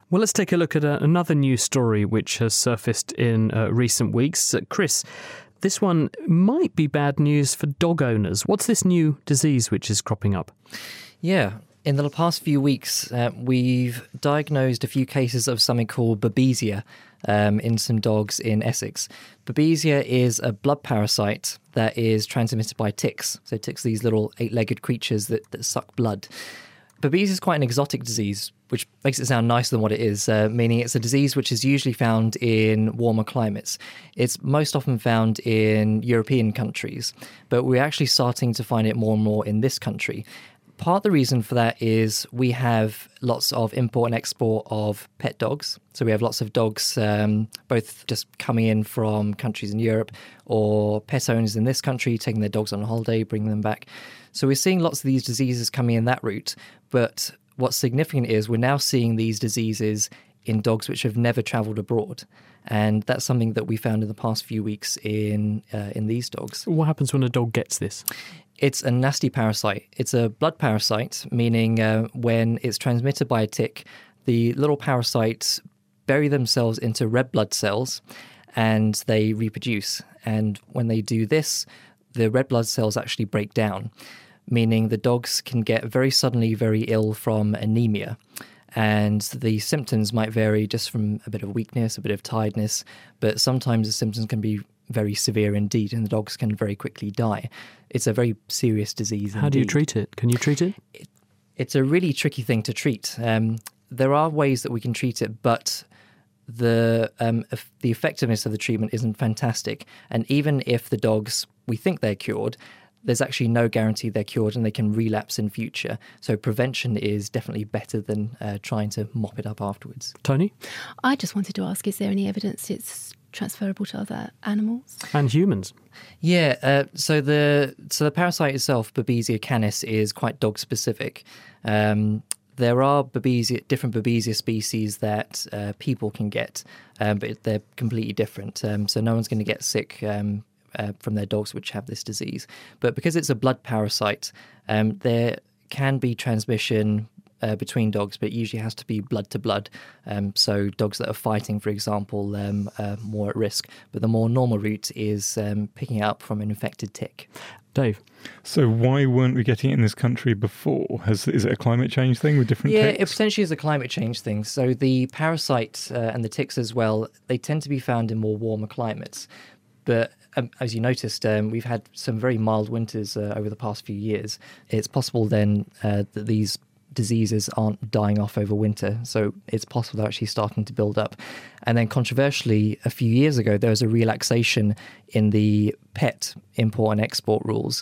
Well, let's take a look at another news story which has surfaced in recent weeks. Chris, this one might be bad news for dog owners. What's this new disease which is cropping up? Yeah. In the past few weeks, we've diagnosed a few cases of something called Babesia in some dogs in Essex. Babesia is a blood parasite that is transmitted by ticks. So ticks are these little 8-legged creatures that suck blood. Babesia is quite an exotic disease, which makes it sound nicer than what it is, meaning it's a disease which is usually found in warmer climates. It's most often found in European countries, but we're actually starting to find it more and more in this country. Part of the reason for that is we have lots of import and export of pet dogs. So we have lots of dogs, both just coming in from countries in Europe or pet owners in this country taking their dogs on holiday, bringing them back. So we're seeing lots of these diseases coming in that route. But what's significant is we're now seeing these diseases in dogs which have never travelled abroad. And that's something that we found in the past few weeks in these dogs. What happens when a dog gets this? It's a nasty parasite. It's a blood parasite, meaning when it's transmitted by a tick, the little parasites bury themselves into red blood cells and they reproduce. And when they do this, the red blood cells actually break down, meaning the dogs can get very suddenly very ill from anemia. And the symptoms might vary just from a bit of weakness, a bit of tiredness, but sometimes the symptoms can be very severe indeed, and the dogs can very quickly die. It's a very serious disease indeed. How do you treat it? Can you treat it? It's a really tricky thing to treat. There are ways that we can treat it, but the effectiveness of the treatment isn't fantastic. And even if the dogs, we think they're cured, there's actually no guarantee they're cured and they can relapse in future. So prevention is definitely better than trying to mop it up afterwards. Tony? I just wanted to ask, is there any evidence it's transferable to other animals? And humans? Yeah, so the parasite itself, Babesia canis, is quite dog specific. There are different Babesia species that people can get, but they're completely different. So no one's going to get sick from their dogs which have this disease. But because it's a blood parasite, there can be transmission between dogs, but it usually has to be blood to blood. So dogs that are fighting, for example, are more at risk. But the more normal route is picking it up from an infected tick. Dave? So why weren't we getting it in this country before? Is it a climate change thing with different ticks? Yeah, it potentially is a climate change thing. So the parasite and the ticks as well, they tend to be found in more warmer climates. But as you noticed, we've had some very mild winters over the past few years. It's possible then that these diseases aren't dying off over winter. So it's possible they're actually starting to build up. And then controversially, a few years ago, there was a relaxation in the pet import and export rules.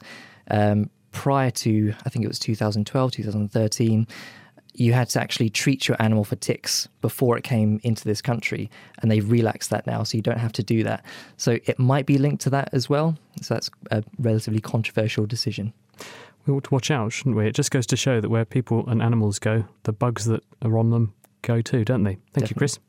Prior to, I think it was 2012, 2013, you had to actually treat your animal for ticks before it came into this country. And they've relaxed that now, so you don't have to do that. So it might be linked to that as well. So that's a relatively controversial decision. We ought to watch out, shouldn't we? It just goes to show that where people and animals go, the bugs that are on them go too, don't they? Thank you, Chris.